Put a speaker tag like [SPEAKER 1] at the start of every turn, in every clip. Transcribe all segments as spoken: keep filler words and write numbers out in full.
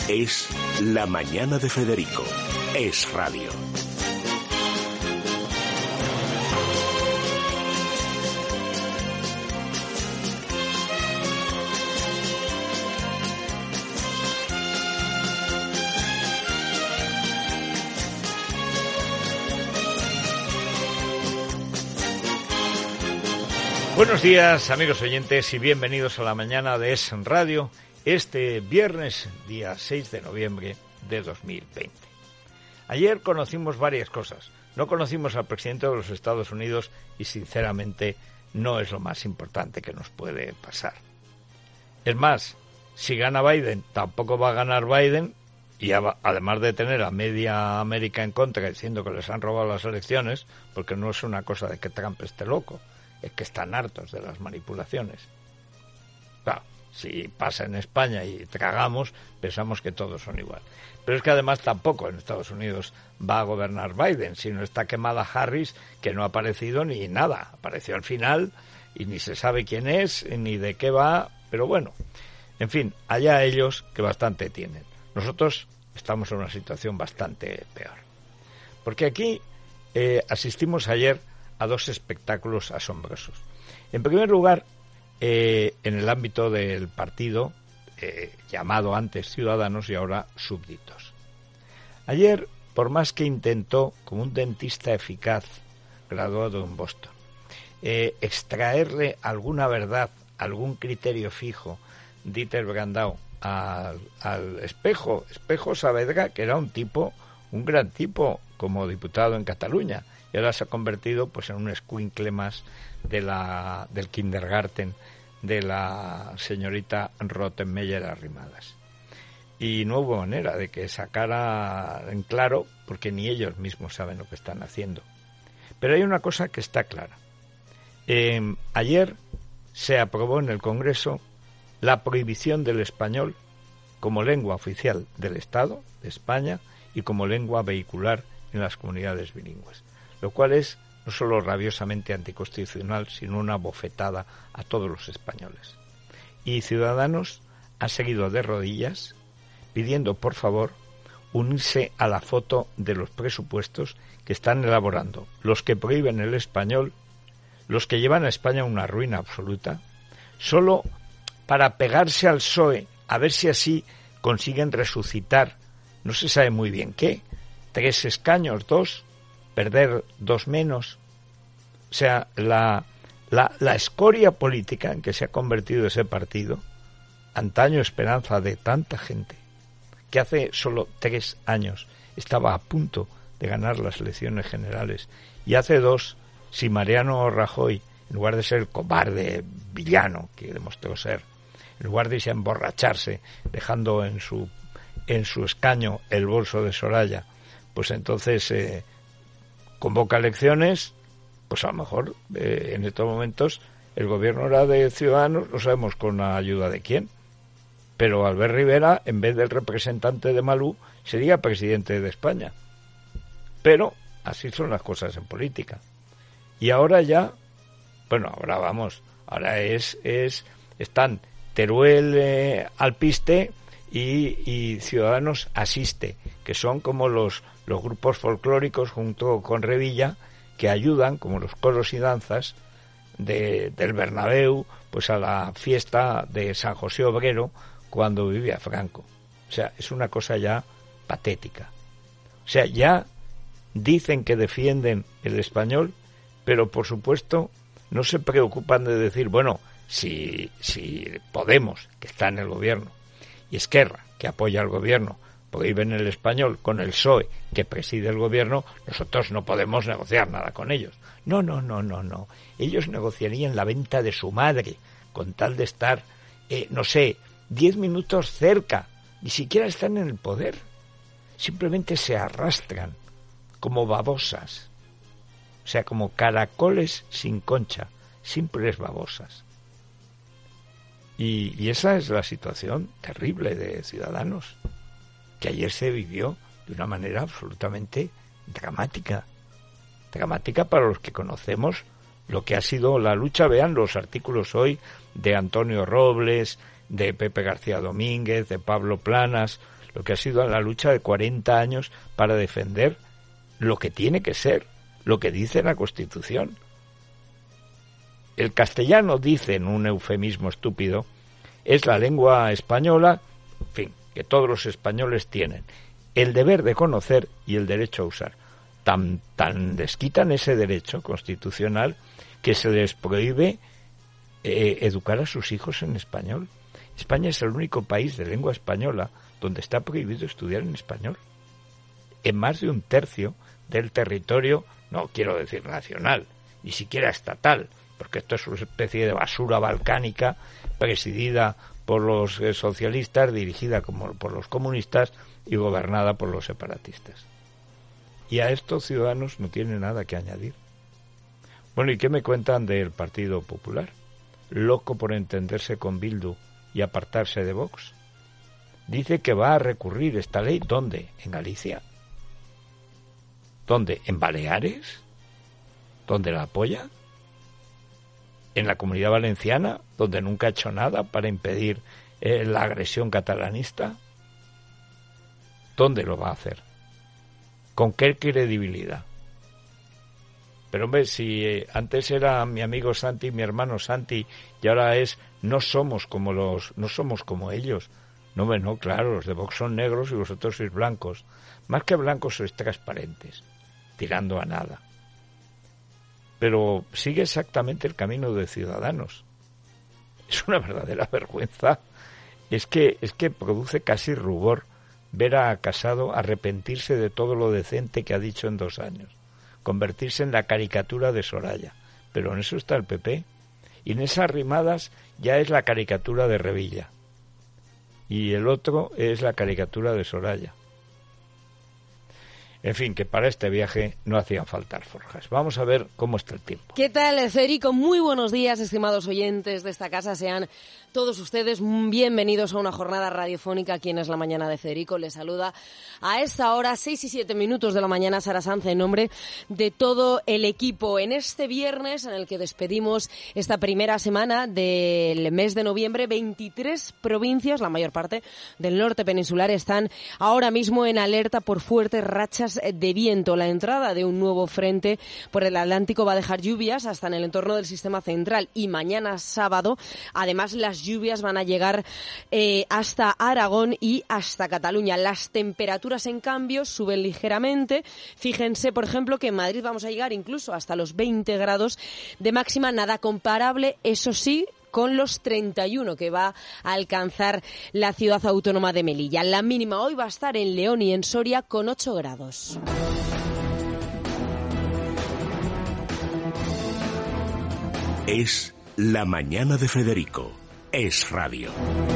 [SPEAKER 1] Es La Mañana de Federico. Es radio.
[SPEAKER 2] Buenos días, amigos oyentes, y bienvenidos a la mañana de Es Radio, este viernes, día seis de noviembre de dos mil veinte. Ayer conocimos varias cosas. No conocimos al presidente de los Estados Unidos y, sinceramente, no es lo más importante que nos puede pasar. Es más, si gana Biden, tampoco va a ganar Biden, y además de tener a media América en contra diciendo que les han robado las elecciones, porque no es una cosa de que Trump esté loco, es que están hartos de las manipulaciones. Claro, si pasa en España y tragamos, pensamos que todos son igual. Pero es que además tampoco en Estados Unidos va a gobernar Biden, sino está quemada Harris, que no ha aparecido ni nada. Apareció al final y ni se sabe quién es, ni de qué va, pero bueno. En fin, allá ellos que bastante tienen. Nosotros estamos en una situación bastante peor. Porque aquí eh, asistimos ayer a dos espectáculos asombrosos. En primer lugar, eh, en el ámbito del partido eh, llamado antes Ciudadanos y ahora Súbditos. Ayer, por más que intentó, como un dentista eficaz graduado en Boston, eh, extraerle alguna verdad, algún criterio fijo, Dieter Brandau, al, al Espejo, Espejo Saavedra, que era un tipo, un gran tipo como diputado en Cataluña, y ahora se ha convertido pues en un escuincle más de la, del kindergarten de la señorita Rottenmeier Arrimadas. Y no hubo manera de que sacara en claro, porque ni ellos mismos saben lo que están haciendo. Pero hay una cosa que está clara. Eh, ayer se aprobó en el Congreso la prohibición del español como lengua oficial del Estado de España y como lengua vehicular en las comunidades bilingües, lo cual es no solo rabiosamente anticonstitucional, sino una bofetada a todos los españoles. Y Ciudadanos ha seguido de rodillas pidiendo, por favor, unirse a la foto de los presupuestos que están elaborando los que prohíben el español, los que llevan a España a una ruina absoluta, solo para pegarse al P S O E, a ver si así consiguen resucitar, no se sabe muy bien qué, tres escaños, dos, perder dos menos. O sea, la, la, la escoria política en que se ha convertido ese partido, antaño esperanza de tanta gente, que hace solo tres años estaba a punto de ganar las elecciones generales, y hace dos, si Mariano Rajoy, en lugar de ser el cobarde villano que demostró ser, en lugar de irse a emborracharse, dejando en su, en su escaño el bolso de Soraya, pues entonces eh, convoca elecciones, pues a lo mejor eh, en estos momentos el gobierno era de Ciudadanos, no sabemos con la ayuda de quién, pero Albert Rivera, en vez del representante de Malú, sería presidente de España. Pero así son las cosas en política. Y ahora ya, bueno, ahora vamos, ahora es, es están Teruel eh, alpiste y, y Ciudadanos asiste, que son como los los grupos folclóricos junto con Revilla que ayudan, como los coros y danzas de, del Bernabéu, pues a la fiesta de San José Obrero cuando vivía Franco. O sea, es una cosa ya patética. O sea, ya dicen que defienden el español, pero por supuesto no se preocupan de decir, bueno, si, si Podemos, que está en el gobierno, y Esquerra, que apoya al gobierno, prohíben el español con el P S O E que preside el gobierno, nosotros no podemos negociar nada con ellos. No, no, no, no, no. Ellos negociarían la venta de su madre con tal de estar, eh, no sé, diez minutos cerca. Ni siquiera están en el poder. Simplemente se arrastran como babosas. O sea, como caracoles sin concha, simples babosas. Y, y esa es la situación terrible de Ciudadanos, que ayer se vivió de una manera absolutamente dramática. Dramática para los que conocemos lo que ha sido la lucha. Vean los artículos hoy de Antonio Robles, de Pepe García Domínguez, de Pablo Planas, lo que ha sido la lucha de cuarenta años para defender lo que tiene que ser, lo que dice la Constitución. El castellano, dice en un eufemismo estúpido, es la lengua española, en fin, que todos los españoles tienen el deber de conocer y el derecho a usar. Tan, tan les quitan ese derecho constitucional que se les prohíbe eh, educar a sus hijos en español. España es el único país de lengua española donde está prohibido estudiar en español. En más de un tercio del territorio, no quiero decir nacional, ni siquiera estatal, porque esto es una especie de basura balcánica presidida por los eh, socialistas, dirigida como por los comunistas y gobernada por los separatistas. Y a estos ciudadanos no tiene nada que añadir. Bueno, ¿y qué me cuentan del Partido Popular? Loco por entenderse con Bildu y apartarse de Vox. Dice que va a recurrir esta ley. ¿Dónde? ¿En Galicia? ¿Dónde? ¿En Baleares? ¿Dónde la apoya? ¿En la Comunidad Valenciana, donde nunca ha hecho nada para impedir eh, la agresión catalanista? ¿Dónde lo va a hacer? ¿Con qué credibilidad? Pero hombre, si eh, antes era mi amigo Santi, mi hermano Santi, y ahora es no somos como los, no somos como ellos. No, hombre, no, claro, los de Vox son negros y vosotros sois blancos. Más que blancos sois transparentes, tirando a nada. Pero sigue exactamente el camino de Ciudadanos. Es una verdadera vergüenza. Es que, es que produce casi rubor ver a Casado arrepentirse de todo lo decente que ha dicho en dos años, convertirse en la caricatura de Soraya. Pero en eso está el P P. Y en esas rimadas ya es la caricatura de Revilla. Y el otro es la caricatura de Soraya. En fin, que para este viaje no hacían falta alforjas. Vamos a ver cómo está el tiempo.
[SPEAKER 3] ¿Qué tal, Federico? Muy buenos días, estimados oyentes de esta casa. Sean todos ustedes bienvenidos a una jornada radiofónica aquí en Es la Mañana de Federico. Les saluda a esta hora, seis y siete minutos de la mañana, Sara Sanz, en nombre de todo el equipo. En este viernes, en el que despedimos esta primera semana del mes de noviembre, veintitrés provincias, la mayor parte del norte peninsular, están ahora mismo en alerta por fuertes rachas de viento. La entrada de un nuevo frente por el Atlántico va a dejar lluvias hasta en el entorno del sistema central, y mañana sábado, además, las lluvias van a llegar eh, hasta Aragón y hasta Cataluña. Las temperaturas, en cambio, suben ligeramente. Fíjense, por ejemplo, que en Madrid vamos a llegar incluso hasta los veinte grados de máxima, nada comparable, eso sí, con los treinta y uno que va a alcanzar la ciudad autónoma de Melilla. La mínima hoy va a estar en León y en Soria con ocho grados.
[SPEAKER 1] Es la mañana de Federico. Es radio.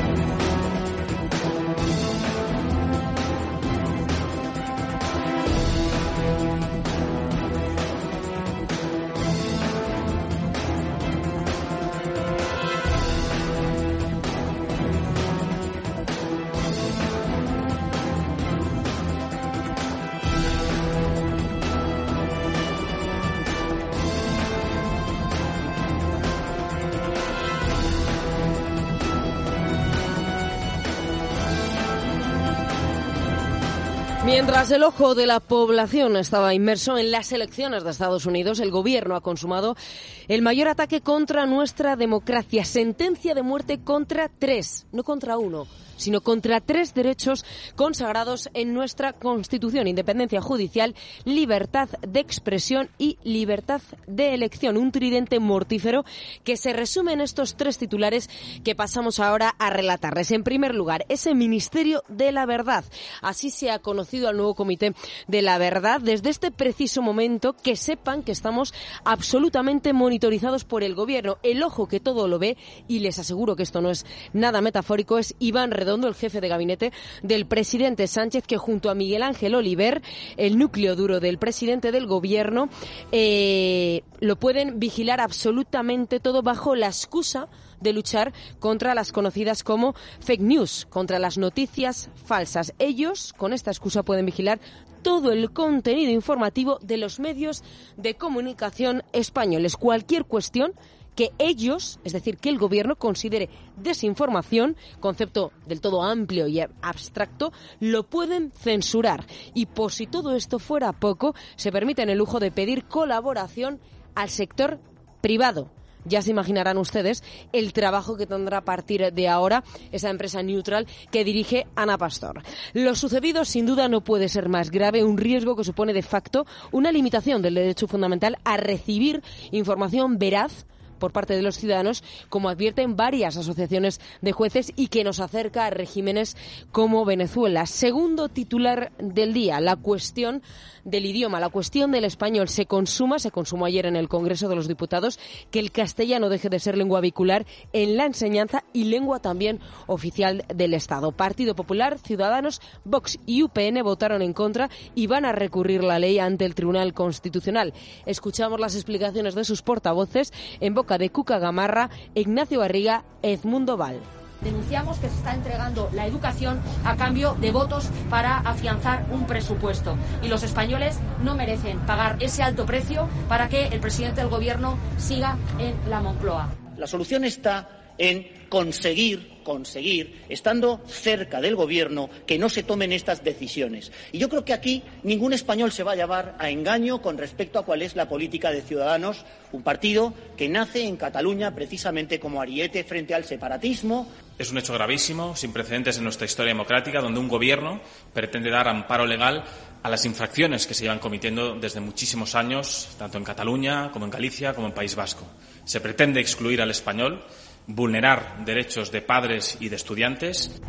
[SPEAKER 3] Mientras el ojo de la población estaba inmerso en las elecciones de Estados Unidos, el gobierno ha consumado el mayor ataque contra nuestra democracia. Sentencia de muerte contra tres, no contra uno, sino contra tres derechos consagrados en nuestra Constitución: independencia judicial, libertad de expresión y libertad de elección. Un tridente mortífero que se resume en estos tres titulares que pasamos ahora a relatarles. En primer lugar, ese Ministerio de la Verdad. Así se ha conocido al nuevo Comité de la Verdad desde este preciso momento. Que sepan que estamos absolutamente monitorizados por el Gobierno. El ojo que todo lo ve, y les aseguro que esto no es nada metafórico, es Iván Redondo, el jefe de gabinete del presidente Sánchez, que junto a Miguel Ángel Oliver, el núcleo duro del presidente del Gobierno, eh, lo pueden vigilar absolutamente todo bajo la excusa de luchar contra las conocidas como fake news, contra las noticias falsas. Ellos, con esta excusa, pueden vigilar todo el contenido informativo de los medios de comunicación españoles. Cualquier cuestión que ellos, es decir, que el gobierno considere desinformación, concepto del todo amplio y abstracto, lo pueden censurar. Y por si todo esto fuera poco, se permiten el lujo de pedir colaboración al sector privado. Ya se imaginarán ustedes el trabajo que tendrá a partir de ahora esa empresa neutral que dirige Ana Pastor. Lo sucedido sin duda no puede ser más grave, un riesgo que supone de facto una limitación del derecho fundamental a recibir información veraz por parte de los ciudadanos, como advierten varias asociaciones de jueces, y que nos acerca a regímenes como Venezuela. Segundo titular del día, la cuestión del idioma, la cuestión del español. Se consuma, se consumó ayer en el Congreso de los Diputados, que el castellano deje de ser lengua vehicular en la enseñanza y lengua también oficial del Estado. Partido Popular, Ciudadanos, Vox y U P N votaron en contra y van a recurrir la ley ante el Tribunal Constitucional. Escuchamos las explicaciones de sus portavoces en boca de Cuca Gamarra, Ignacio Barriga e Edmundo Val.
[SPEAKER 4] Denunciamos que se está entregando la educación a cambio de votos para afianzar un presupuesto. Y los españoles no merecen pagar ese alto precio para que el presidente del Gobierno siga en la Moncloa.
[SPEAKER 5] La solución está en conseguir, conseguir, estando cerca del Gobierno, que no se tomen estas decisiones. Y yo creo que aquí ningún español se va a llevar a engaño con respecto a cuál es la política de Ciudadanos, un partido que nace en Cataluña precisamente como ariete frente al separatismo.
[SPEAKER 6] Es un hecho gravísimo, sin precedentes en nuestra historia democrática, donde un Gobierno pretende dar amparo legal a las infracciones que se llevan cometiendo desde muchísimos años, tanto en Cataluña como en Galicia como en País Vasco. Se pretende excluir al español, vulnerar derechos de padres y de estudiantes.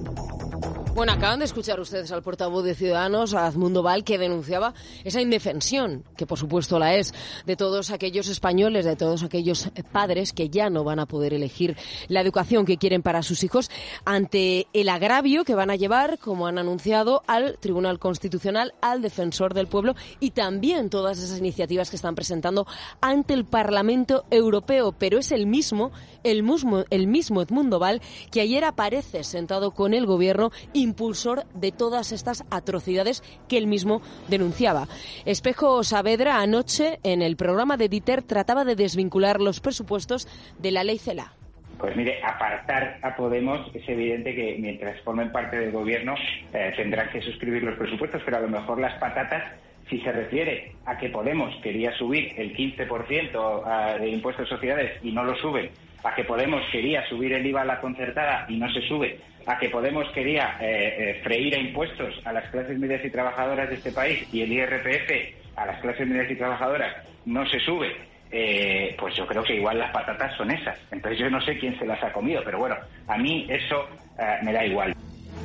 [SPEAKER 3] Bueno, acaban de escuchar ustedes al portavoz de Ciudadanos, a Edmundo Val, que denunciaba esa indefensión, que por supuesto la es, de todos aquellos españoles, de todos aquellos padres que ya no van a poder elegir la educación que quieren para sus hijos ante el agravio que van a llevar, como han anunciado, al Tribunal Constitucional, al Defensor del Pueblo y también todas esas iniciativas que están presentando ante el Parlamento Europeo. Pero es el mismo, el mismo, el mismo Edmundo Val que ayer aparece sentado con el Gobierno y impulsor de todas estas atrocidades que él mismo denunciaba. Espejo Saavedra anoche en el programa de Diter trataba de desvincular los presupuestos de la ley CELA.
[SPEAKER 7] Pues mire, apartar a Podemos es evidente que mientras formen parte del Gobierno eh, tendrán que suscribir los presupuestos, pero a lo mejor las patatas, si se refiere a que Podemos quería subir el quince por ciento de impuestos a sociedades y no lo suben, a que Podemos quería subir el I V A a la concertada y no se sube, a que Podemos quería eh, eh, freír a impuestos a las clases medias y trabajadoras de este país y el I R P F a las clases medias y trabajadoras no se sube, eh, pues yo creo que igual las patatas son esas. Entonces yo no sé quién se las ha comido, pero bueno, a mí eso eh, me da igual.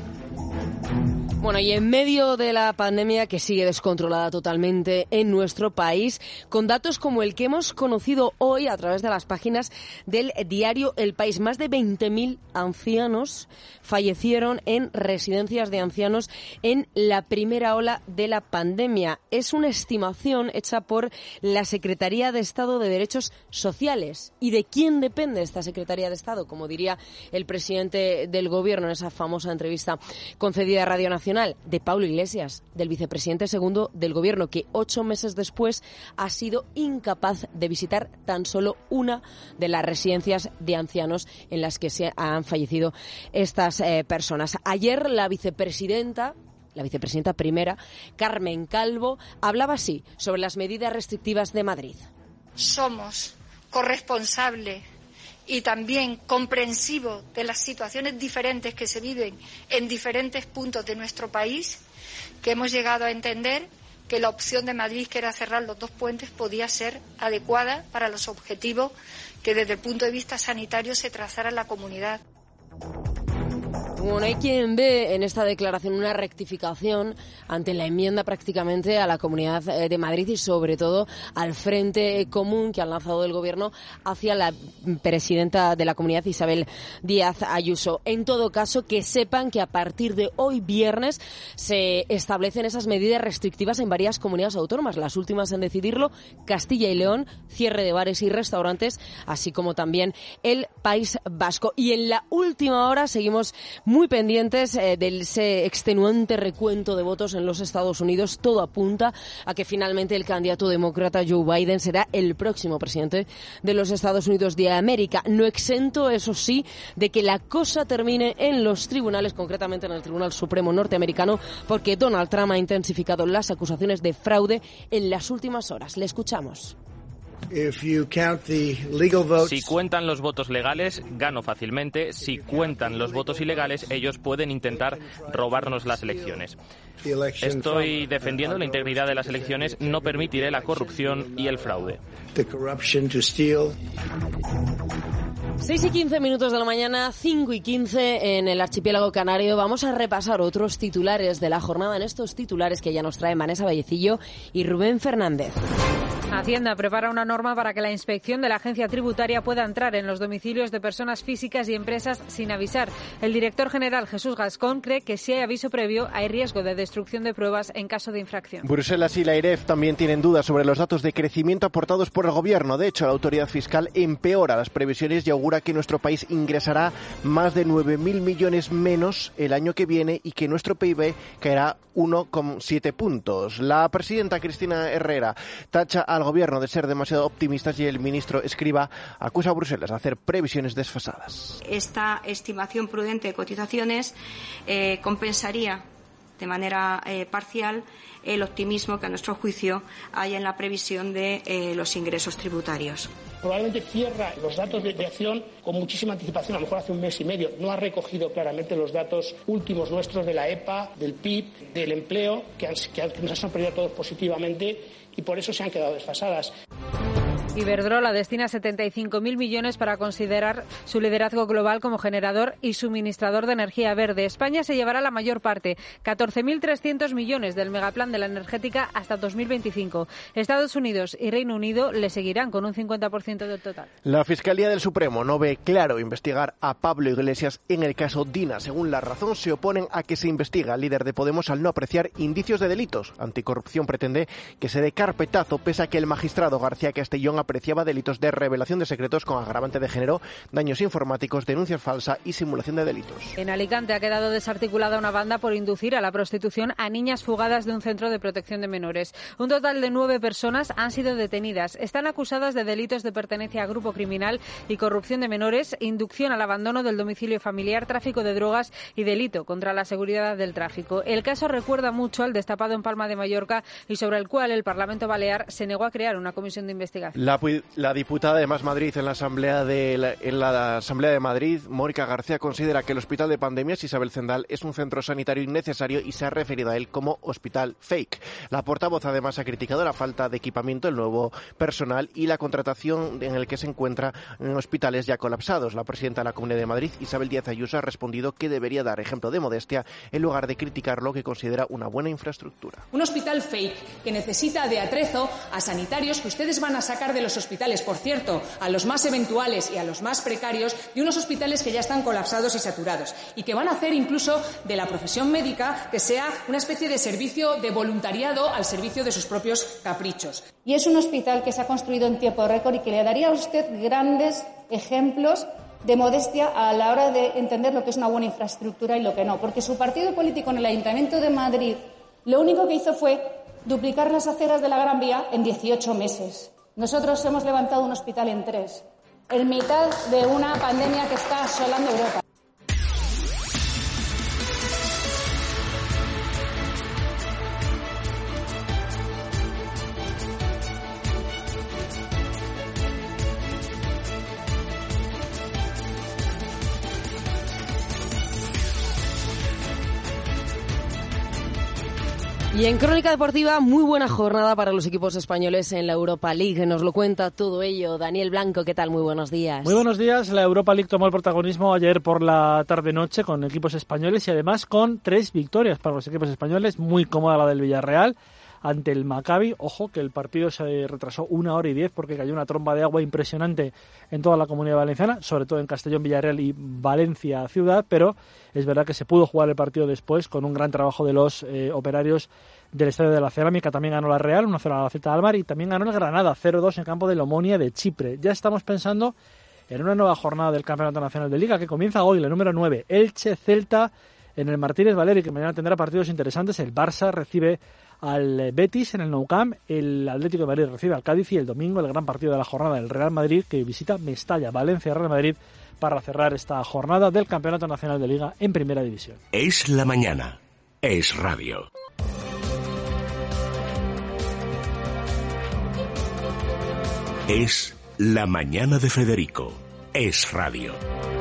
[SPEAKER 3] Bueno, y en medio de la pandemia que sigue descontrolada totalmente en nuestro país, con datos como el que hemos conocido hoy a través de las páginas del diario El País, más de veinte mil ancianos fallecieron en residencias de ancianos en la primera ola de la pandemia. Es una estimación hecha por la Secretaría de Estado de Derechos Sociales. ¿Y de quién depende esta Secretaría de Estado? Como diría el presidente del Gobierno en esa famosa entrevista concedida a Radio Nacional, de Pablo Iglesias, del vicepresidente segundo del Gobierno, que ocho meses después ha sido incapaz de visitar tan solo una de las residencias de ancianos en las que se han fallecido estas eh, personas. Ayer la vicepresidenta La vicepresidenta primera, Carmen Calvo, hablaba así sobre las medidas restrictivas de Madrid.
[SPEAKER 8] Somos corresponsables y también comprensivo de las situaciones diferentes que se viven en diferentes puntos de nuestro país, que hemos llegado a entender que la opción de Madrid, que era cerrar los dos puentes, podía ser adecuada para los objetivos que desde el punto de vista sanitario se trazara en la comunidad.
[SPEAKER 3] Bueno, hay quien ve en esta declaración una rectificación ante la enmienda prácticamente a la Comunidad de Madrid y sobre todo al frente común que ha lanzado el Gobierno hacia la presidenta de la Comunidad, Isabel Díaz Ayuso. En todo caso, que sepan que a partir de hoy viernes se establecen esas medidas restrictivas en varias comunidades autónomas. Las últimas en decidirlo, Castilla y León, cierre de bares y restaurantes, así como también el País Vasco. Y en la última hora seguimos muy pendientes eh, del ese extenuante recuento de votos en los Estados Unidos. Todo apunta a que finalmente el candidato demócrata Joe Biden será el próximo presidente de los Estados Unidos de América. No exento, eso sí, de que la cosa termine en los tribunales, concretamente en el Tribunal Supremo norteamericano, porque Donald Trump ha intensificado las acusaciones de fraude en las últimas horas. Le escuchamos.
[SPEAKER 9] Si cuentan los votos legales, gano fácilmente. Si cuentan los votos ilegales, ellos pueden intentar robarnos las elecciones. Estoy defendiendo la integridad de las elecciones. No permitiré la corrupción y el fraude.
[SPEAKER 3] seis y quince minutos de la mañana, cinco y quince en el archipiélago canario. Vamos a repasar otros titulares de la jornada en estos titulares que ya nos traen Vanessa Vallecillo y Rubén Fernández.
[SPEAKER 10] Hacienda prepara una norma para que la inspección de la agencia tributaria pueda entrar en los domicilios de personas físicas y empresas sin avisar. El director general Jesús Gascón cree que si hay aviso previo hay riesgo de destrucción de pruebas en caso de infracción.
[SPEAKER 11] Bruselas y la AIREF también tienen dudas sobre los datos de crecimiento aportados por el Gobierno. De hecho, la autoridad fiscal empeora las previsiones y augura que nuestro país ingresará más de nueve mil millones menos el año que viene y que nuestro P I B caerá uno coma siete puntos. La presidenta Cristina Herrera tacha al Gobierno de ser demasiado optimistas y el ministro Escrivá acusa a Bruselas de hacer previsiones desfasadas.
[SPEAKER 12] Esta estimación prudente de cotizaciones eh, compensaría de manera eh, parcial el optimismo que a nuestro juicio hay en la previsión de eh, los ingresos tributarios.
[SPEAKER 13] Probablemente cierra los datos de creación con muchísima anticipación, a lo mejor hace un mes y medio. No ha recogido claramente los datos últimos nuestros de la E P A, del P I B, del empleo, que, han, que nos han sorprendido a todos positivamente y por eso se han quedado desfasadas.
[SPEAKER 10] Iberdrola destina setenta y cinco mil millones para considerar su liderazgo global como generador y suministrador de energía verde. España se llevará la mayor parte, catorce mil trescientos millones del megaplan de la energética hasta dos mil veinticinco. Estados Unidos y Reino Unido le seguirán con un cincuenta por ciento del total.
[SPEAKER 11] La Fiscalía del Supremo no ve claro investigar a Pablo Iglesias en el caso Dina. Según La Razón, se oponen a que se investigue al líder de Podemos al no apreciar indicios de delitos. Anticorrupción pretende que se dé carpetazo pese a que el magistrado García Castellón apreciaba delitos de revelación de secretos con agravante de género, daños informáticos, denuncias falsas y simulación de delitos.
[SPEAKER 10] En Alicante ha quedado desarticulada una banda por inducir a la prostitución a niñas fugadas de un centro de protección de menores. Un total de nueve personas han sido detenidas. Están acusadas de delitos de pertenencia a grupo criminal y corrupción de menores, inducción al abandono del domicilio familiar, tráfico de drogas y delito contra la seguridad del tráfico. El caso recuerda mucho al destapado en Palma de Mallorca y sobre el cual el Parlamento Balear se negó a crear una comisión de investigación.
[SPEAKER 11] La, la diputada de Más Madrid en la Asamblea de la, en la Asamblea de Madrid, Mónica García, considera que el Hospital de Pandemias Isabel Zendal es un centro sanitario innecesario y se ha referido a él como hospital fake. La portavoz además ha criticado la falta de equipamiento, el nuevo personal y la contratación en el que se encuentra en hospitales ya colapsados. La presidenta de la Comunidad de Madrid, Isabel Díaz Ayuso, ha respondido que debería dar ejemplo de modestia en lugar de criticar lo que considera una buena infraestructura.
[SPEAKER 14] Un hospital fake que necesita de atrezo a sanitarios que ustedes van a sacar de los hospitales, por cierto, a los más eventuales y a los más precarios, de unos hospitales que ya están colapsados y saturados, y que van a hacer incluso de la profesión médica que sea una especie de servicio de voluntariado al servicio de sus propios caprichos.
[SPEAKER 15] Y es un hospital que se ha construido en tiempo récord y que le daría a usted grandes ejemplos de modestia a la hora de entender lo que es una buena infraestructura y lo que no, porque su partido político en el Ayuntamiento de Madrid lo único que hizo fue duplicar las aceras de la Gran Vía en dieciocho meses. Nosotros hemos levantado un hospital en tres, en mitad de una pandemia que está asolando Europa.
[SPEAKER 3] Y en Crónica Deportiva, muy buena jornada para los equipos españoles en la Europa League. Nos lo cuenta todo ello Daniel Blanco. ¿Qué tal? Muy buenos días.
[SPEAKER 16] Muy buenos días. La Europa League tomó el protagonismo ayer por la tarde-noche con equipos españoles y además con tres victorias para los equipos españoles. Muy cómoda la del Villarreal ante el Maccabi. Ojo que el partido se retrasó una hora y diez porque cayó una tromba de agua impresionante en toda la Comunidad Valenciana, sobre todo en Castellón, Villarreal y Valencia Ciudad, pero es verdad que se pudo jugar el partido después con un gran trabajo de los eh, operarios del Estadio de la Cerámica. También ganó la Real, uno cero a la Celta de Almar, y también ganó el Granada, cero dos en campo del Omonia de Chipre. Ya estamos pensando en una nueva jornada del Campeonato Nacional de Liga que comienza hoy, la número nueve, Elche-Celta en el Martínez Valero, que mañana tendrá partidos interesantes. El Barça recibe al Betis en el Nou Camp, el Atlético de Madrid recibe al Cádiz y el domingo el gran partido de la jornada, el Real Madrid, que visita Mestalla, Valencia, Real Madrid, para cerrar esta jornada del Campeonato Nacional de Liga en Primera División.
[SPEAKER 1] Es la mañana, es radio. Es la mañana de Federico, es radio.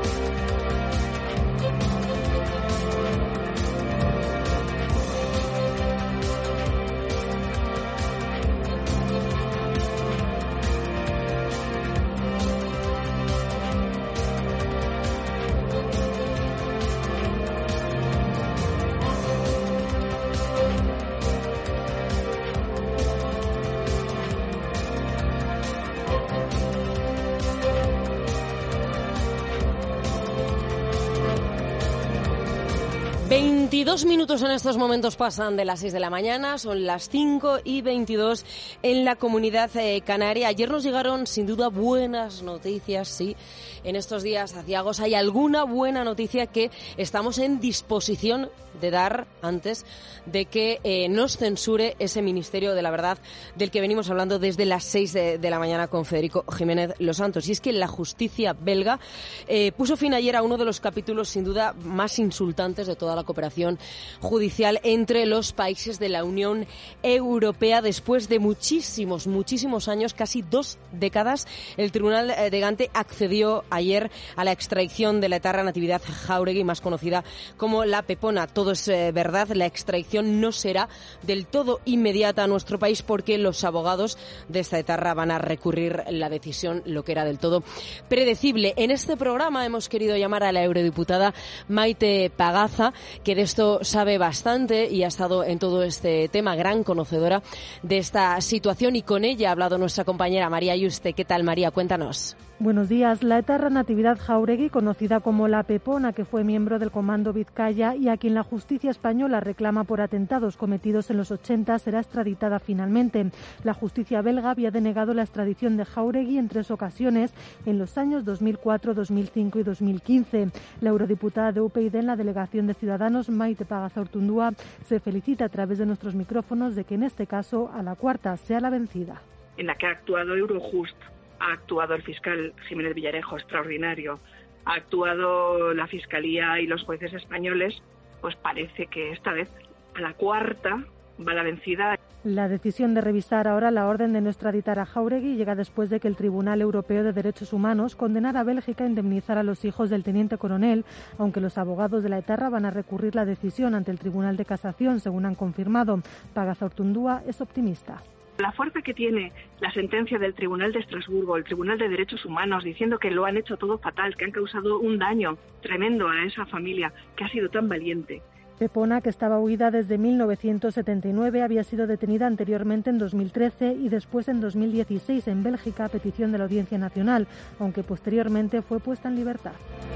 [SPEAKER 3] veintidós minutos en estos momentos pasan de las seis de la mañana, son las cinco y veintidós en la Comunidad eh, Canaria. Ayer nos llegaron sin duda buenas noticias, sí, en estos días aciagos. Hay alguna buena noticia que estamos en disposición de dar antes de que eh, nos censure ese Ministerio de la Verdad del que venimos hablando desde las seis de, de la mañana con Federico Jiménez Los Santos. Y es que la justicia belga eh, puso fin ayer a uno de los capítulos sin duda más insultantes de toda la cooperación judicial entre los países de la Unión Europea. Después de muchísimos, muchísimos años, casi dos décadas, el Tribunal de Gante accedió ayer a la extradición de la etarra Natividad Jáuregui, más conocida como la Pepona. Todo es eh, verdad, la extradición no será del todo inmediata a nuestro país porque los abogados de esta etarra van a recurrir la decisión, lo que era del todo predecible. En este programa hemos querido llamar a la eurodiputada Maite Pagaza, que de esto sabe bastante y ha estado en todo este tema, gran conocedora de esta situación, y con ella ha hablado nuestra compañera María Yuste. ¿Qué tal, María? Cuéntanos.
[SPEAKER 17] Buenos días. La etarra Natividad Jáuregui, conocida como la Pepona, que fue miembro del Comando Vizcaya y a quien la justicia española reclama por atentados cometidos en los ochenta, será extraditada finalmente. La justicia belga había denegado la extradición de Jáuregui en tres ocasiones en los años dos mil cuatro, dos mil cinco y dos mil quince. La eurodiputada de U P YD en la delegación de Ciudadanos, Maite Pagaza Ortundúa, se felicita a través de nuestros micrófonos de que en este caso a la cuarta sea la vencida.
[SPEAKER 18] En la que ha actuado Eurojust, ha actuado el fiscal Jiménez Villarejo, extraordinario, ha actuado la Fiscalía y los jueces españoles, pues parece que esta vez a la cuarta va la vencida.
[SPEAKER 17] La decisión de revisar ahora la orden de no extraditar a Jáuregui llega después de que el Tribunal Europeo de Derechos Humanos condenara a Bélgica a indemnizar a los hijos del teniente coronel, aunque los abogados de la etarra van a recurrir la decisión ante el Tribunal de Casación, según han confirmado. Pagaza Ortundúa es optimista.
[SPEAKER 18] La fuerza que tiene la sentencia del Tribunal de Estrasburgo, el Tribunal de Derechos Humanos, diciendo que lo han hecho todo fatal, que han causado un daño tremendo a esa familia que ha sido tan valiente.
[SPEAKER 17] Pepona, que estaba huida desde mil novecientos setenta y nueve, había sido detenida anteriormente en dos mil trece y después en dos mil dieciséis en Bélgica a petición de la Audiencia Nacional, aunque posteriormente fue puesta en libertad.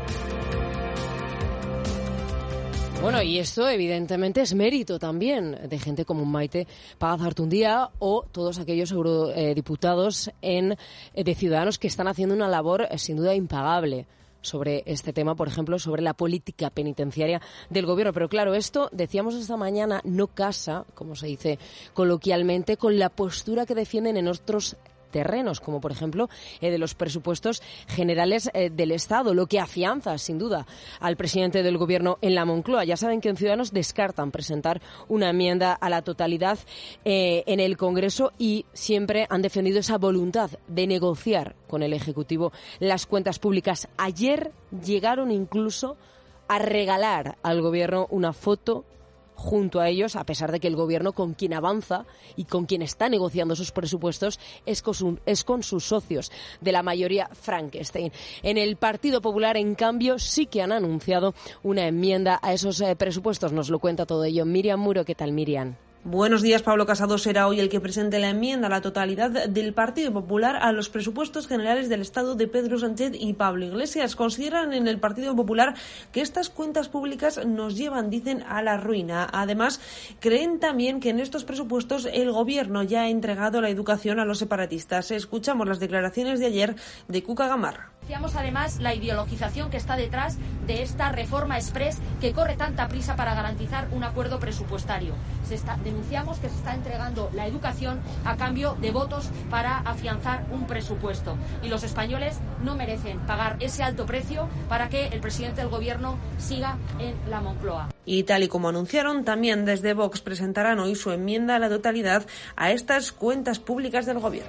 [SPEAKER 3] Bueno, y esto evidentemente es mérito también de gente como Maite Pagaza Ortundúa o todos aquellos eurodiputados en, de Ciudadanos que están haciendo una labor eh, sin duda impagable sobre este tema, por ejemplo, sobre la política penitenciaria del gobierno. Pero claro, esto, decíamos esta mañana, no casa, como se dice coloquialmente, con la postura que defienden en otros terrenos, como por ejemplo eh, de los presupuestos generales eh, del Estado, lo que afianza sin duda al presidente del Gobierno en la Moncloa. Ya saben que en Ciudadanos descartan presentar una enmienda a la totalidad eh, en el Congreso y siempre han defendido esa voluntad de negociar con el Ejecutivo las cuentas públicas. Ayer llegaron incluso a regalar al Gobierno una foto junto a ellos, a pesar de que el gobierno con quien avanza y con quien está negociando sus presupuestos es con, su, es con sus socios de la mayoría Frankenstein. En el Partido Popular, en cambio, sí que han anunciado una enmienda a esos eh, presupuestos. Nos lo cuenta todo ello Miriam Muro. ¿Qué tal, Miriam?
[SPEAKER 19] Buenos días. Pablo Casado será hoy el que presente la enmienda a la totalidad del Partido Popular a los presupuestos generales del Estado de Pedro Sánchez y Pablo Iglesias. Consideran en el Partido Popular que estas cuentas públicas nos llevan, dicen, a la ruina. Además, creen también que en estos presupuestos el Gobierno ya ha entregado la educación a los separatistas. Escuchamos las declaraciones de ayer de Cuca Gamarra.
[SPEAKER 4] Denunciamos además la ideologización que está detrás de esta reforma express que corre tanta prisa para garantizar un acuerdo presupuestario. Se está, denunciamos que se está entregando la educación a cambio de votos para afianzar un presupuesto. Y los españoles no merecen pagar ese alto precio para que el presidente del Gobierno siga en la Moncloa.
[SPEAKER 19] Y tal y como anunciaron, también desde Vox presentarán hoy su enmienda a la totalidad a estas cuentas públicas del Gobierno.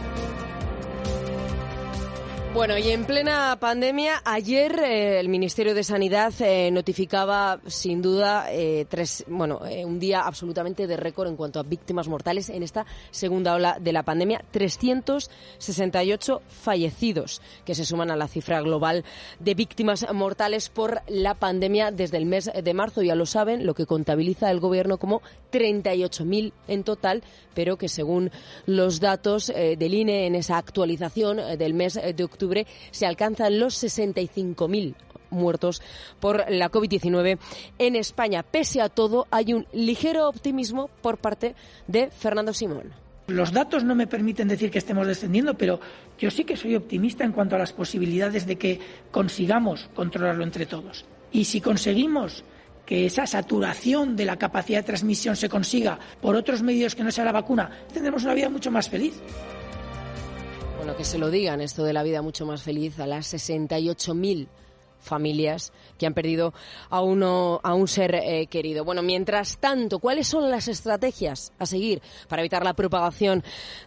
[SPEAKER 3] Bueno, y en plena pandemia, ayer eh, el Ministerio de Sanidad eh, notificaba, sin duda, eh, tres, bueno, eh, un día absolutamente de récord en cuanto a víctimas mortales en esta segunda ola de la pandemia. trescientos sesenta y ocho fallecidos, que se suman a la cifra global de víctimas mortales por la pandemia desde el mes de marzo. Ya lo saben, lo que contabiliza el Gobierno como treinta y ocho mil en total, pero que según los datos eh, del I N E en esa actualización eh, del mes de octubre, se alcanzan los sesenta y cinco mil muertos por la COVID diecinueve en España. Pese a todo, hay un ligero optimismo por parte de Fernando Simón.
[SPEAKER 20] Los datos no me permiten decir que estemos descendiendo, pero yo sí que soy optimista en cuanto a las posibilidades de que consigamos controlarlo entre todos. Y si conseguimos que esa saturación de la capacidad de transmisión se consiga por otros medios que no sea la vacuna, tendremos una vida mucho más feliz.
[SPEAKER 3] Bueno, que se lo digan esto de la vida mucho más feliz a las sesenta y ocho mil familias que han perdido a uno a un ser eh, querido. Bueno, mientras tanto, ¿cuáles son las estrategias a seguir para evitar la propagación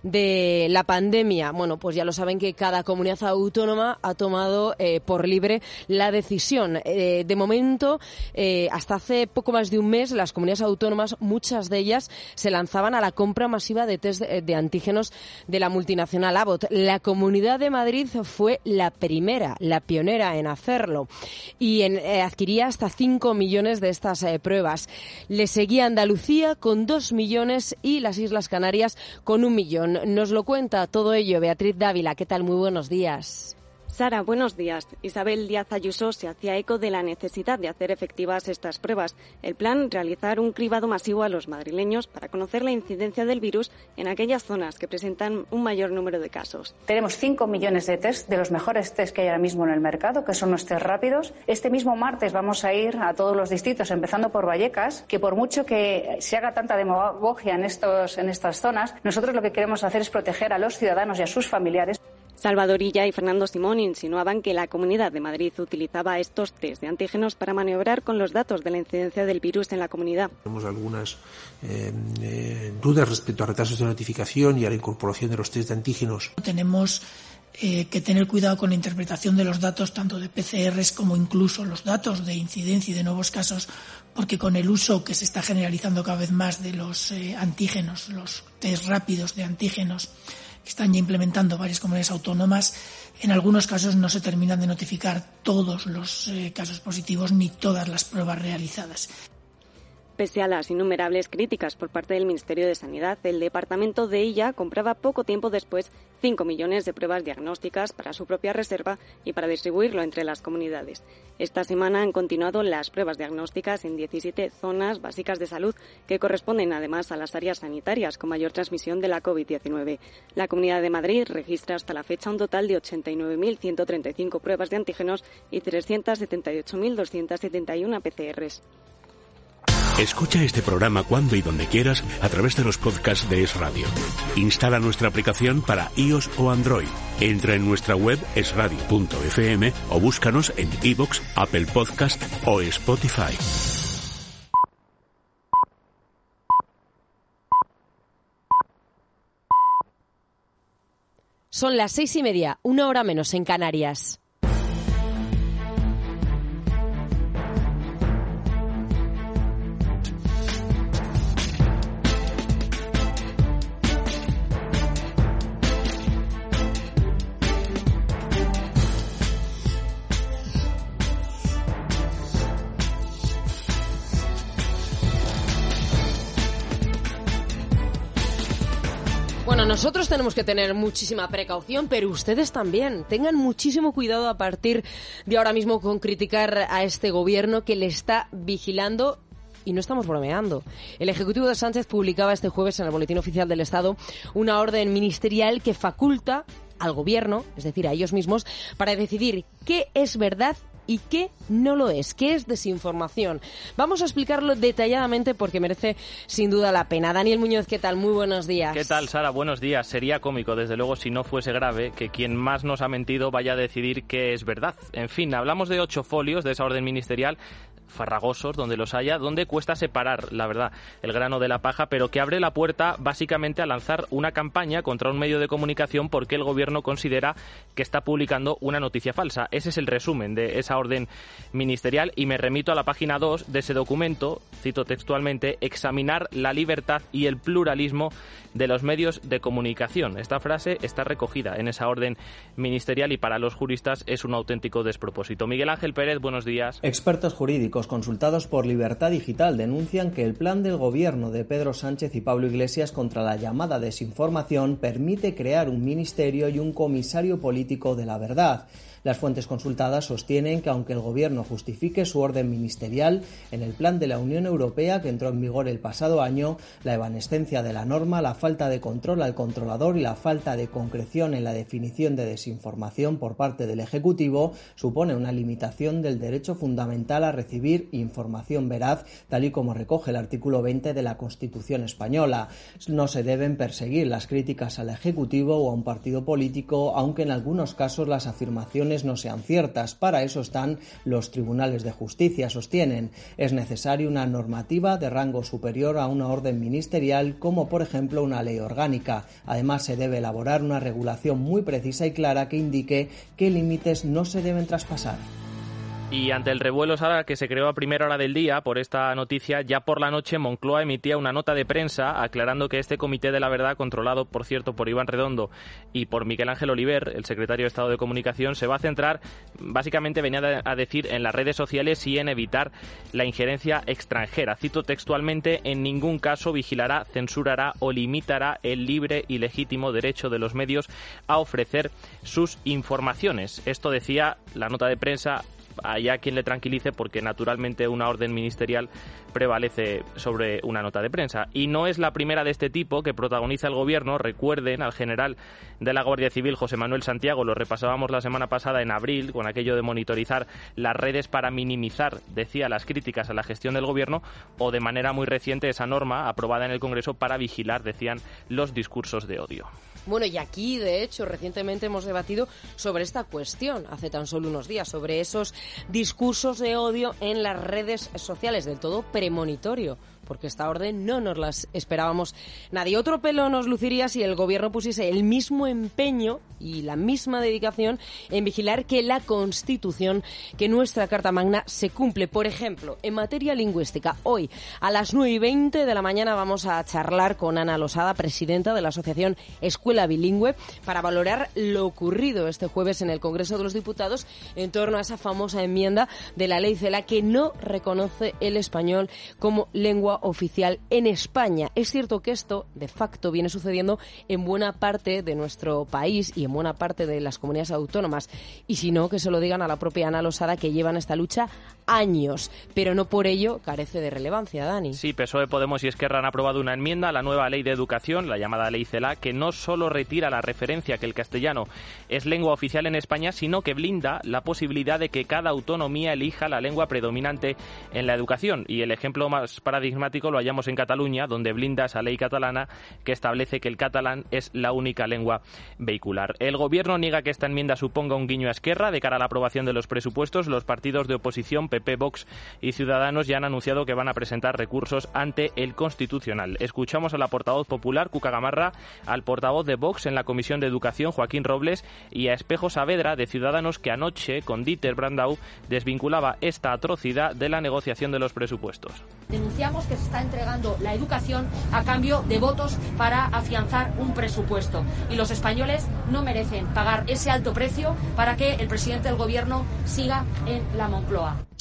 [SPEAKER 3] de la pandemia? Bueno, pues ya lo saben que cada comunidad autónoma ha tomado eh, por libre la decisión. Eh, de momento, eh, hasta hace poco más de un mes, las comunidades autónomas, muchas de ellas, se lanzaban a la compra masiva de test de, de antígenos de la multinacional Abbott. La Comunidad de Madrid fue la primera, la pionera en hacerlo, y en, eh, adquiría hasta cinco millones de estas eh, pruebas. Le seguía Andalucía con dos millones y las Islas Canarias con un millón. Nos lo cuenta todo ello Beatriz Dávila. ¿Qué tal? Muy buenos días.
[SPEAKER 21] Sara, buenos días. Isabel Díaz Ayuso se hacía eco de la necesidad de hacer efectivas estas pruebas. El plan, realizar un cribado masivo a los madrileños para conocer la incidencia del virus en aquellas zonas que presentan un mayor número de casos.
[SPEAKER 22] Tenemos cinco millones de test, de los mejores test que hay ahora mismo en el mercado, que son los test rápidos. Este mismo martes vamos a ir a todos los distritos, empezando por Vallecas, que por mucho que se haga tanta demagogia en, estos, en estas zonas, nosotros lo que queremos hacer es proteger a los ciudadanos y a sus familiares.
[SPEAKER 21] Salvador Illa y Fernando Simón insinuaban que la Comunidad de Madrid utilizaba estos test de antígenos para maniobrar con los datos de la incidencia del virus en la comunidad.
[SPEAKER 23] Tenemos algunas eh, eh, dudas respecto a retrasos de notificación y a la incorporación de los test de antígenos.
[SPEAKER 20] Tenemos eh, que tener cuidado con la interpretación de los datos tanto de P C Rs como incluso los datos de incidencia y de nuevos casos, porque con el uso que se está generalizando cada vez más de los eh, antígenos, los test rápidos de antígenos, que están ya implementando varias comunidades autónomas, en algunos casos no se terminan de notificar todos los eh, casos positivos ni todas las pruebas realizadas.
[SPEAKER 21] Pese a las innumerables críticas por parte del Ministerio de Sanidad, el departamento de Illa compraba poco tiempo después cinco millones de pruebas diagnósticas para su propia reserva y para distribuirlo entre las comunidades. Esta semana han continuado las pruebas diagnósticas en diecisiete zonas básicas de salud que corresponden además a las áreas sanitarias con mayor transmisión de la COVID diecinueve. La Comunidad de Madrid registra hasta la fecha un total de ochenta y nueve mil ciento treinta y cinco pruebas de antígenos y trescientos setenta y ocho mil doscientos setenta y uno P C Rs.
[SPEAKER 1] Escucha este programa cuando y donde quieras a través de los podcasts de Es Radio. Instala nuestra aplicación para iOS o Android. Entra en nuestra web es radio punto efe eme o búscanos en iVoox, Apple Podcast o Spotify.
[SPEAKER 3] Son las seis y media, una hora menos en Canarias. Bueno, nosotros tenemos que tener muchísima precaución, pero ustedes también. Tengan muchísimo cuidado a partir de ahora mismo con criticar a este gobierno que le está vigilando. Y no estamos bromeando. El Ejecutivo de Sánchez publicaba este jueves en el Boletín Oficial del Estado una orden ministerial que faculta al Gobierno, es decir, a ellos mismos, para decidir qué es verdad y qué no lo es, qué es desinformación. Vamos a explicarlo detalladamente porque merece sin duda la pena. Daniel Muñoz, ¿qué tal? Muy buenos días.
[SPEAKER 9] ¿Qué tal, Sara? Buenos días. Sería cómico, desde luego, si no fuese grave, que quien más nos ha mentido vaya a decidir qué es verdad. En fin, hablamos de ocho folios de esa orden ministerial, farragosos donde los haya, donde cuesta separar, la verdad, el grano de la paja, pero que abre la puerta básicamente a lanzar una campaña contra un medio de comunicación porque el gobierno considera que está publicando una noticia falsa. Ese es el resumen de esa orden ministerial y me remito a la página dos de ese documento, cito textualmente, examinar la libertad y el pluralismo de los medios de comunicación. Esta frase está recogida en esa orden ministerial y para los juristas es un auténtico despropósito. Miguel Ángel Pérez, buenos días.
[SPEAKER 2] Expertos jurídicos consultados por Libertad Digital denuncian que el plan del gobierno de Pedro Sánchez y Pablo Iglesias contra la llamada desinformación permite crear un ministerio y un comisario político de la verdad. Las fuentes consultadas sostienen que aunque el Gobierno justifique su orden ministerial, en el plan de la Unión Europea que entró en vigor el pasado año, la evanescencia de la norma, la falta de control al controlador y la falta de concreción en la definición de desinformación por parte del Ejecutivo supone una limitación del derecho fundamental a recibir información veraz, tal y como recoge el artículo veinte de la Constitución española. No se deben perseguir las críticas al Ejecutivo o a un partido político, aunque en algunos casos las afirmaciones no sean ciertas. Para eso están los tribunales de justicia, sostienen. Es necesaria una normativa de rango superior a una orden ministerial, como por ejemplo una ley orgánica. Además, se debe elaborar una regulación muy precisa y clara que indique qué límites no se deben traspasar.
[SPEAKER 9] Y ante el revuelo, Sara, que se creó a primera hora del día por esta noticia, ya por la noche Moncloa emitía una nota de prensa aclarando que este Comité de la Verdad, controlado, por cierto, por Iván Redondo y por Miguel Ángel Oliver, el secretario de Estado de Comunicación, se va a centrar, básicamente venía a decir, en las redes sociales y en evitar la injerencia extranjera. Cito textualmente, en ningún caso vigilará, censurará o limitará el libre y legítimo derecho de los medios a ofrecer sus informaciones. Esto decía la nota de prensa. Allá quien le tranquilice, porque naturalmente una orden ministerial prevalece sobre una nota de prensa. Y no es la primera de este tipo que protagoniza el gobierno. Recuerden al general de la Guardia Civil, José Manuel Santiago, lo repasábamos la semana pasada en abril, con aquello de monitorizar las redes para minimizar, decía, las críticas a la gestión del gobierno, o de manera muy reciente esa norma aprobada en el Congreso para vigilar, decían, los discursos de odio.
[SPEAKER 3] Bueno, y aquí, de hecho, recientemente hemos debatido sobre esta cuestión, hace tan solo unos días, sobre esos discursos de odio en las redes sociales, del todo premonitorio, porque esta orden no nos las esperábamos nadie. Otro pelo nos luciría si el gobierno pusiese el mismo empeño y la misma dedicación en vigilar que la Constitución, que nuestra Carta Magna se cumple. Por ejemplo, en materia lingüística, hoy a las nueve y veinte de la mañana vamos a charlar con Ana Losada, presidenta de la Asociación Escuela Bilingüe, para valorar lo ocurrido este jueves en el Congreso de los Diputados en torno a esa famosa enmienda de la Ley CELA que no reconoce el español como lengua oficial en España. Es cierto que esto, de facto, viene sucediendo en buena parte de nuestro país y en buena parte de las comunidades autónomas. Y si no, que se lo digan a la propia Ana Losada, que lleva en esta lucha años, pero no por ello carece de relevancia, Dani.
[SPEAKER 9] Sí, P S O E, Podemos y Esquerra han aprobado una enmienda a la nueva Ley de Educación, la llamada Ley CELA, que no solo retira la referencia que el castellano es lengua oficial en España, sino que blinda la posibilidad de que cada autonomía elija la lengua predominante en la educación. Y el ejemplo más paradigmático lo hallamos en Cataluña, donde blinda esa ley catalana que establece que el catalán es la única lengua vehicular. El gobierno niega que esta enmienda suponga un guiño a Esquerra de cara a la aprobación de los presupuestos. Los partidos de oposición, P P, Vox y Ciudadanos, ya han anunciado que van a presentar recursos ante el Constitucional. Escuchamos a la portavoz popular, Cuca Gamarra, al portavoz de Vox en la Comisión de Educación, Joaquín Robles, y a Espejo Saavedra, de Ciudadanos, que anoche, con Dieter Brandau, desvinculaba esta atrocidad de la negociación de los presupuestos.
[SPEAKER 4] Denunciamos que se está entregando la educación a cambio de votos para afianzar un presupuesto. Y los españoles no merecen pagar ese alto precio para que el presidente del gobierno siga en la Moncloa.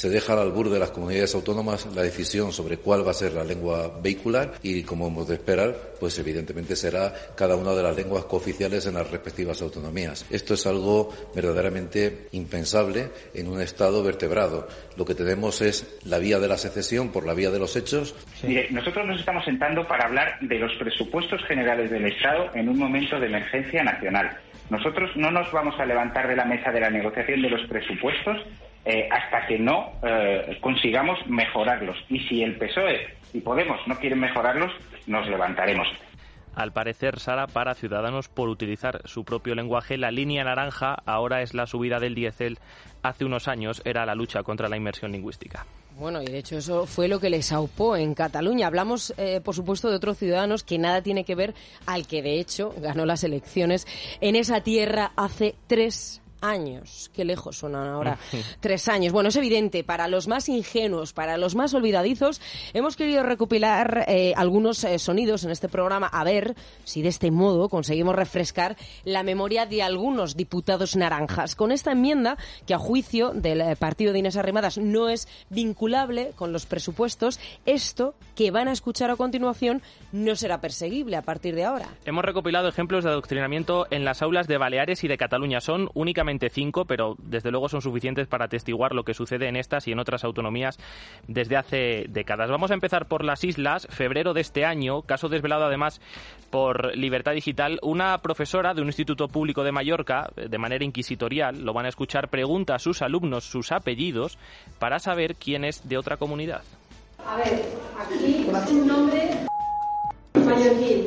[SPEAKER 5] Se deja al albur de las comunidades autónomas la decisión sobre cuál va a ser la lengua vehicular y, como hemos de esperar, pues evidentemente será cada una de las lenguas cooficiales en las respectivas autonomías. Esto es algo verdaderamente impensable en un Estado vertebrado. Lo que tenemos es la vía de la secesión por la vía de los hechos.
[SPEAKER 6] Sí. Mire, nosotros nos estamos sentando para hablar de los presupuestos generales del Estado en un momento de emergencia nacional. Nosotros no nos vamos a levantar de la mesa de la negociación de los presupuestos eh, hasta que no eh, consigamos mejorarlos. Y si el P S O E y Podemos no quieren mejorarlos, nos levantaremos.
[SPEAKER 9] Al parecer, Sara, para Ciudadanos, por utilizar su propio lenguaje, la línea naranja ahora es la subida del diésel. Hace unos años era la lucha contra la inmersión lingüística.
[SPEAKER 3] Bueno, y de hecho eso fue lo que les aupó en Cataluña. Hablamos, eh, por supuesto, de otros Ciudadanos que nada tiene que ver al que, de hecho, ganó las elecciones en esa tierra hace tres años. Qué lejos suenan ahora tres años. Bueno, es evidente, para los más ingenuos, para los más olvidadizos, hemos querido recopilar eh, algunos eh, sonidos en este programa, a ver si de este modo conseguimos refrescar la memoria de algunos diputados naranjas. Con esta enmienda, que a juicio del eh, partido de Inés Arrimadas no es vinculable con los presupuestos, esto que van a escuchar a continuación no será perseguible a partir de ahora.
[SPEAKER 9] Hemos recopilado ejemplos de adoctrinamiento en las aulas de Baleares y de Cataluña. Son únicamente cinco, pero desde luego son suficientes para atestiguar lo que sucede en estas y en otras autonomías desde hace décadas. Vamos a empezar por las islas. Febrero de este año, caso desvelado además por Libertad Digital, una profesora de un instituto público de Mallorca, de manera inquisitorial, lo van a escuchar, pregunta a sus alumnos sus apellidos para saber quién es de otra comunidad.
[SPEAKER 7] A ver, aquí un nombre mallorquín.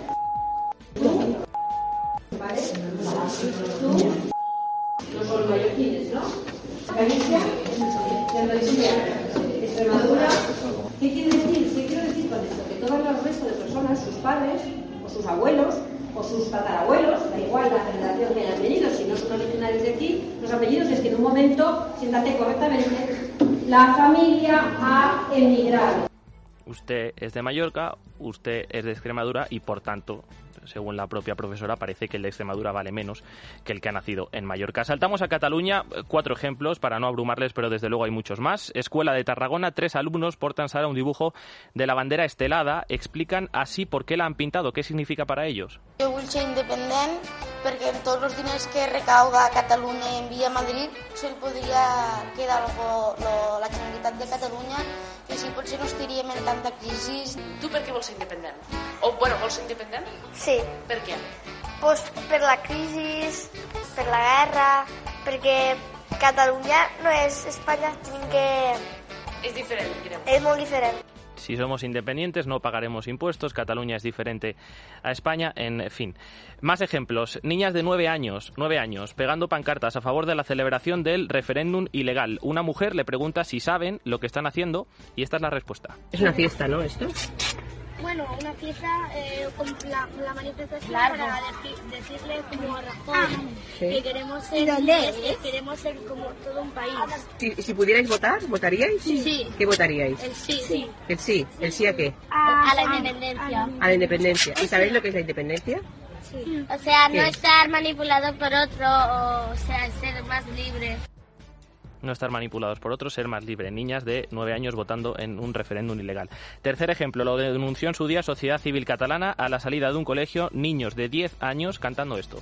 [SPEAKER 7] ¿Tú? ¿Vale? ¿Tú? No son mallorquines, ¿no? Galicia, Andalucía, Extremadura. ¿Qué quiere decir? ¿Qué quiero decir con esto? Que todos los restos de personas, sus padres, o sus abuelos, o sus tatarabuelos, da igual la generación que hayan venido, si no son originarios de aquí, los apellidos es que en un momento, siéntate correctamente, la familia ha emigrado.
[SPEAKER 9] Usted es de Mallorca, usted es de Extremadura y, por tanto, según la propia profesora, parece que el de Extremadura vale menos que el que ha nacido en Mallorca. Saltamos a Cataluña, cuatro ejemplos para no abrumarles, pero desde luego hay muchos más. Escuela de Tarragona, tres alumnos portan, Sara, un dibujo de la bandera estelada. Explican así por qué la han pintado, qué significa para ellos.
[SPEAKER 24] Jo vull ser independent perquè en tots els diners que recauda Catalunya i envia a Madrid se'l podria quedar algo, lo, la Generalitat de Catalunya i així potser no estaríem en tanta crisi.
[SPEAKER 4] Tu per què vols ser independent? O, bueno, vols ser independent?
[SPEAKER 24] Sí.
[SPEAKER 4] Per què?
[SPEAKER 24] Pues per la crisi, per la guerra, perquè Catalunya no és Espanya, tenim que...
[SPEAKER 4] És diferent, direm.
[SPEAKER 24] És molt diferent.
[SPEAKER 9] Si somos independientes no pagaremos impuestos, Cataluña es diferente a España, en fin. Más ejemplos. Niñas de nueve años, nueve años, pegando pancartas a favor de la celebración del referéndum ilegal. Una mujer le pregunta si saben lo que están haciendo y esta es la respuesta.
[SPEAKER 4] Es una fiesta, ¿no, esto?
[SPEAKER 24] Bueno, una fiesta eh, con la, la manifestación
[SPEAKER 4] Largo.
[SPEAKER 24] para decir, decirle como a Rajoy
[SPEAKER 4] Ah, sí.
[SPEAKER 24] que queremos ser,
[SPEAKER 4] ¿Y dónde es?
[SPEAKER 24] que queremos ser como todo un país.
[SPEAKER 4] Si, si pudierais votar, ¿votaríais?
[SPEAKER 24] Sí. Sí.
[SPEAKER 4] ¿Qué votaríais?
[SPEAKER 24] El sí. sí.
[SPEAKER 4] ¿El sí? ¿El sí a qué?
[SPEAKER 24] A, a la independencia.
[SPEAKER 4] A la independencia. ¿Y sabéis lo que es la independencia?
[SPEAKER 24] Sí. O sea, no
[SPEAKER 4] ¿Qué?
[SPEAKER 24] estar manipulado por otro, o, o sea, ser más libre.
[SPEAKER 9] No estar manipulados por otros, ser más libre. Niñas de nueve años votando en un referéndum ilegal. Tercer ejemplo, lo denunció en su día Sociedad Civil Catalana a la salida de un colegio, niños de diez años cantando esto.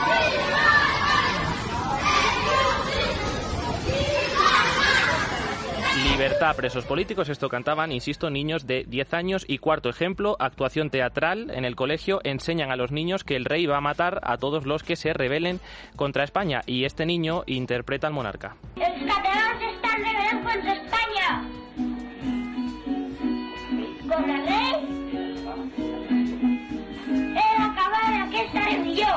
[SPEAKER 9] Libertad a presos políticos, esto cantaban, insisto, niños de diez años. Y cuarto ejemplo, actuación teatral en el colegio, enseñan a los niños que el rey va a matar a todos los que se rebelen contra España y este niño interpreta al monarca.
[SPEAKER 24] Els catalans estan rebel·lant contra Espanya. Contra el rei he d'acabar aquesta rebel·lió.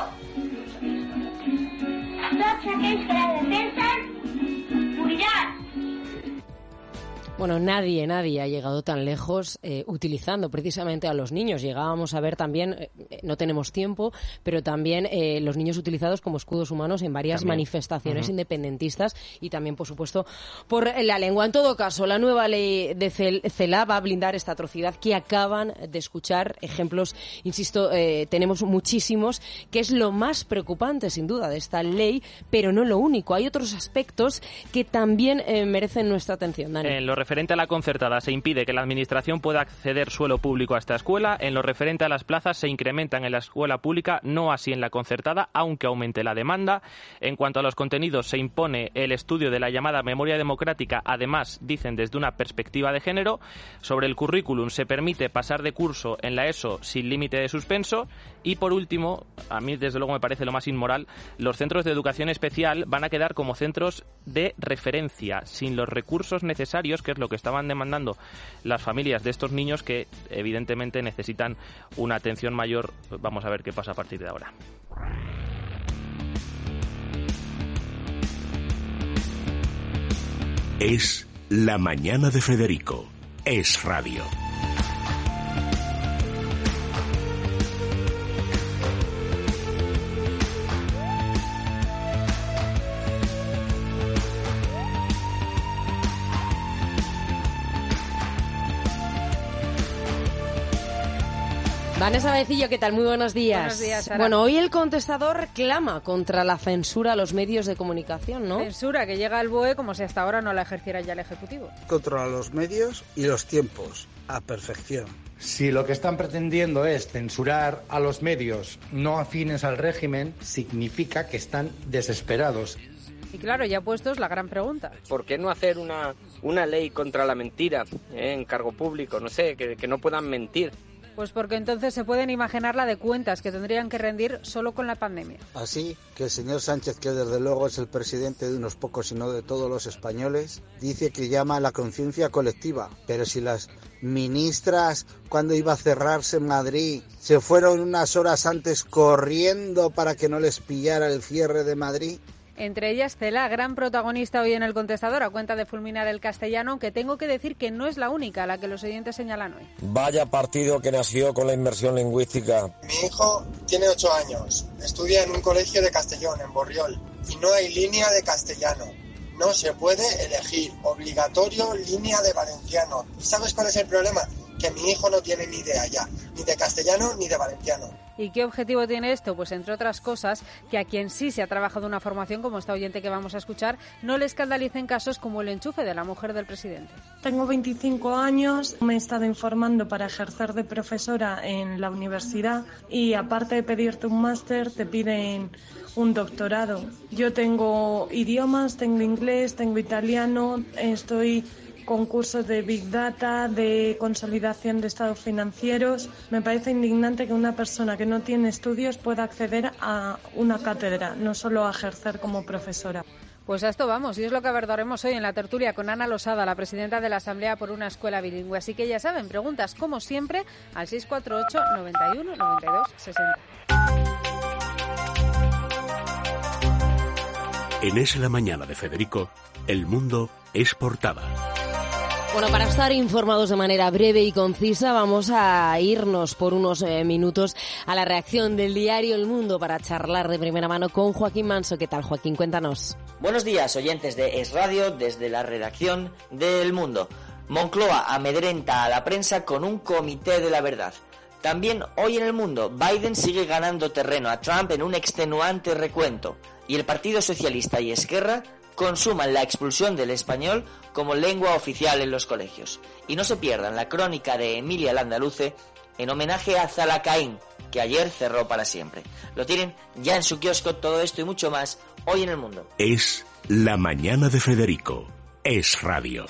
[SPEAKER 24] Tots aquells que la defensen, morirán.
[SPEAKER 3] Bueno, nadie, nadie ha llegado tan lejos eh, utilizando precisamente a los niños. Llegábamos a ver también, eh, no tenemos tiempo, pero también eh, los niños utilizados como escudos humanos en varias también. manifestaciones uh-huh. independentistas y también, por supuesto, por la lengua. En todo caso, la nueva ley de Celaá va a blindar esta atrocidad que acaban de escuchar. Ejemplos, insisto, eh, tenemos muchísimos, que es lo más preocupante, sin duda, de esta ley, pero no lo único. Hay otros aspectos que también eh, merecen nuestra atención, Dani.
[SPEAKER 9] En lo referente a la concertada, se impide que la Administración pueda acceder suelo público a esta escuela. En lo referente a las plazas, se incrementan en la escuela pública, no así en la concertada, aunque aumente la demanda. En cuanto a los contenidos, se impone el estudio de la llamada memoria democrática, además, dicen, desde una perspectiva de género. Sobre el currículum, se permite pasar de curso en la ESO sin límite de suspenso. Y, por último, a mí desde luego me parece lo más inmoral, los centros de educación especial van a quedar como centros de referencia, sin los recursos necesarios, que es lo que estaban demandando las familias de estos niños que evidentemente necesitan una atención mayor. Vamos a ver qué pasa a partir de ahora.
[SPEAKER 1] Es la mañana de Federico. Es radio.
[SPEAKER 3] Vanessa Becillo, ¿qué tal? Muy buenos días.
[SPEAKER 8] Buenos días, Sara.
[SPEAKER 3] Bueno, hoy el contestador clama contra la censura a los medios de comunicación, ¿no?
[SPEAKER 8] Censura que llega al B O E como si hasta ahora no la ejerciera ya el Ejecutivo.
[SPEAKER 10] Controla los medios y los tiempos, a perfección.
[SPEAKER 12] Si lo que están pretendiendo es censurar a los medios no afines al régimen, significa que están desesperados.
[SPEAKER 8] Y claro, ya puestos la gran pregunta.
[SPEAKER 13] ¿Por qué no hacer una, una ley contra la mentira eh, en cargo público? No sé, que, que no puedan mentir.
[SPEAKER 8] Pues porque entonces se pueden imaginar la de cuentas que tendrían que rendir solo con la pandemia.
[SPEAKER 10] Así que el señor Sánchez, que desde luego es el presidente de unos pocos y no de todos los españoles, dice que llama a la conciencia colectiva. Pero si las ministras, cuando iba a cerrarse en Madrid, se fueron unas horas antes corriendo para que no les pillara el cierre de Madrid...
[SPEAKER 8] Entre ellas, Celaá, gran protagonista hoy en El Contestador, a cuenta de fulminar el castellano, aunque tengo que decir que no es la única a la que los oyentes señalan hoy.
[SPEAKER 25] Vaya partido que nació con la inmersión lingüística.
[SPEAKER 26] Mi hijo tiene ocho años, estudia en un colegio de Castellón, en Borriol, y no hay línea de castellano. No se puede elegir, obligatorio línea de valenciano. ¿Y sabes cuál es el problema? Que mi hijo no tiene ni idea ya, ni de castellano ni de valenciano.
[SPEAKER 8] ¿Y qué objetivo tiene esto? Pues entre otras cosas, que a quien sí se ha trabajado una formación, como esta oyente que vamos a escuchar, no le escandalicen casos como el enchufe de la mujer del presidente.
[SPEAKER 27] Tengo veinticinco años, me he estado informando para ejercer de profesora en la universidad y aparte de pedirte un máster, te piden un doctorado. Yo tengo idiomas, tengo inglés, tengo italiano, estoy... con cursos de Big Data, de consolidación de estados financieros. Me parece indignante que una persona que no tiene estudios pueda acceder a una cátedra, no solo a ejercer como profesora.
[SPEAKER 8] Pues a esto vamos, y es lo que abordaremos hoy en la tertulia con Ana Losada, la presidenta de la Asamblea por una Escuela Bilingüe. Así que ya saben, preguntas como siempre al seis cuatro ocho, noventa y uno, noventa y dos, sesenta.
[SPEAKER 1] En Es la mañana de Federico, el mundo es portada.
[SPEAKER 3] Bueno, para estar informados de manera breve y concisa, vamos a irnos por unos eh, minutos a la reacción del diario El Mundo para charlar de primera mano con Joaquín Manso. ¿Qué tal, Joaquín? Cuéntanos.
[SPEAKER 28] Buenos días, oyentes de Es Radio, desde la redacción de El Mundo. Moncloa amedrenta a la prensa con un comité de la verdad. También hoy en El Mundo, Biden sigue ganando terreno a Trump en un extenuante recuento. Y el Partido Socialista y Esquerra consuman la expulsión del español como lengua oficial en los colegios. Y no se pierdan la crónica de Emilia Landaluce en homenaje a Zalacaín, que ayer cerró para siempre. Lo tienen ya en su kiosco, todo esto y mucho más hoy en El Mundo.
[SPEAKER 1] Es la mañana de Federico. Es radio.